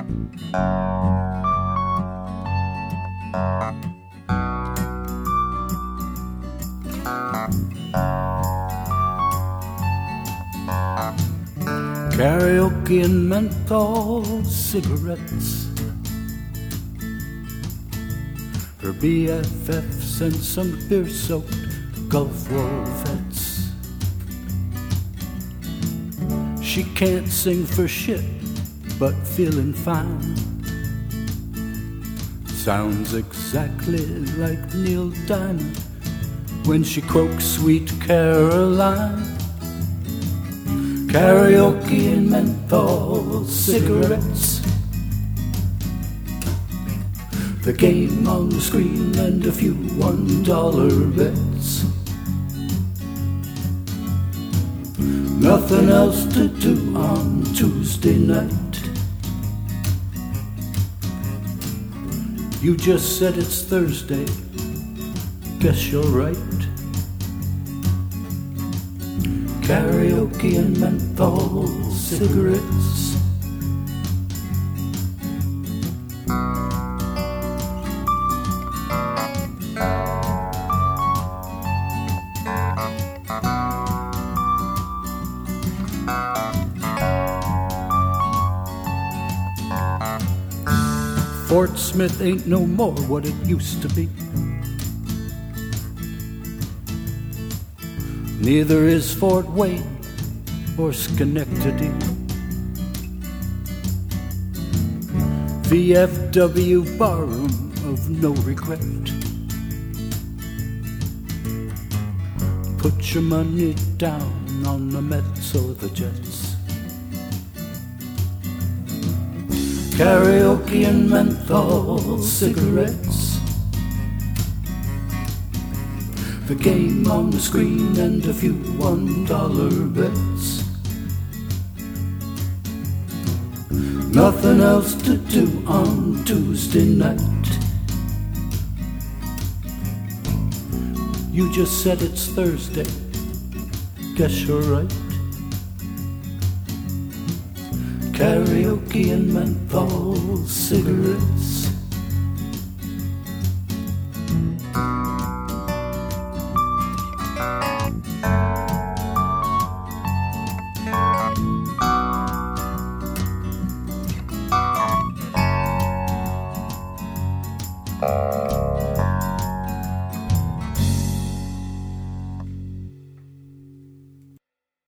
Karaoke and menthol cigarettes. Her BFFs and some beer-soaked Gulf War vets. She can't sing for shit, but feeling fine. Sounds exactly like Neil Diamond when she croaks Sweet Caroline. Karaoke and menthol cigarettes. The game on the screen and a few $1 bets. Nothing else to do on Tuesday night. You just said it's Thursday. Guess you're right. Karaoke and menthol cigarettes. Fort Smith ain't no more what it used to be. Neither is Fort Wayne or Schenectady. VFW barroom of no regret. Put your money down on the Mets or the Jets. Karaoke and menthol cigarettes. The game on the screen and a few $1 bets. Nothing else to do on Tuesday night. You just said it's Thursday. Guess you're right. Karaoke and menthol cigarettes.